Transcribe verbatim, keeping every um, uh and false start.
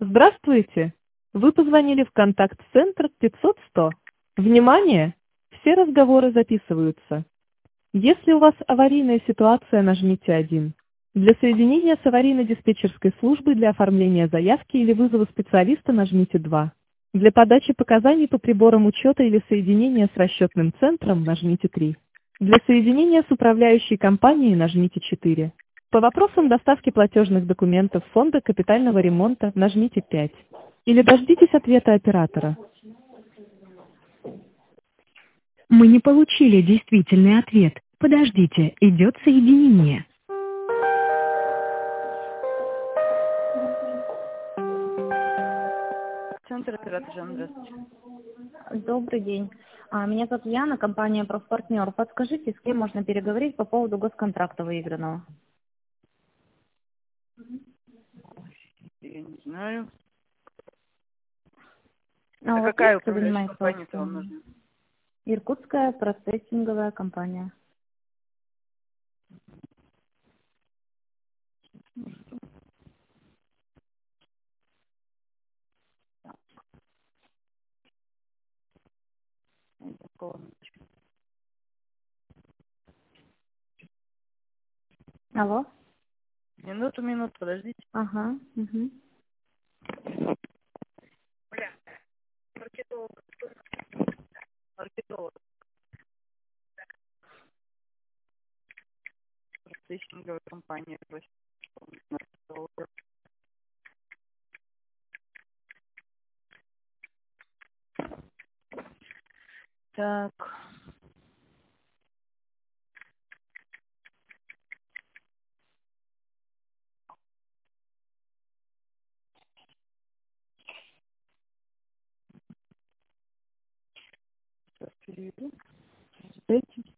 Здравствуйте! Вы позвонили в контакт-центр пятьсот сто. Внимание! Все разговоры записываются. Если у вас аварийная ситуация, нажмите один. Для соединения с аварийно-диспетчерской службой для оформления заявки или вызова специалиста нажмите два. Для подачи показаний по приборам учета или соединения с расчетным центром нажмите три. Для соединения с управляющей компанией нажмите четыре. По вопросам доставки платежных документов Фонда капитального ремонта нажмите пять. Или дождитесь ответа оператора. Мы не получили действительный ответ. Подождите, идет соединение. Центр оператора, здравствуйте. Добрый день. А, Меня зовут Яна, компания «Профпартнер». Подскажите, с кем можно переговорить по поводу госконтракта выигранного? Я не знаю. А, А у вас какая есть, кто управляющая занимается компания-то вам аукционами? нужна? Иркутская процессинговая компания. Нет такого. Алло? Минуту, минуту, подождите. Ага. Угу. Маркетолог. Маркетолог. Процессинговая компания просит маркетолога. Так. Сейчас переведу. Дайте.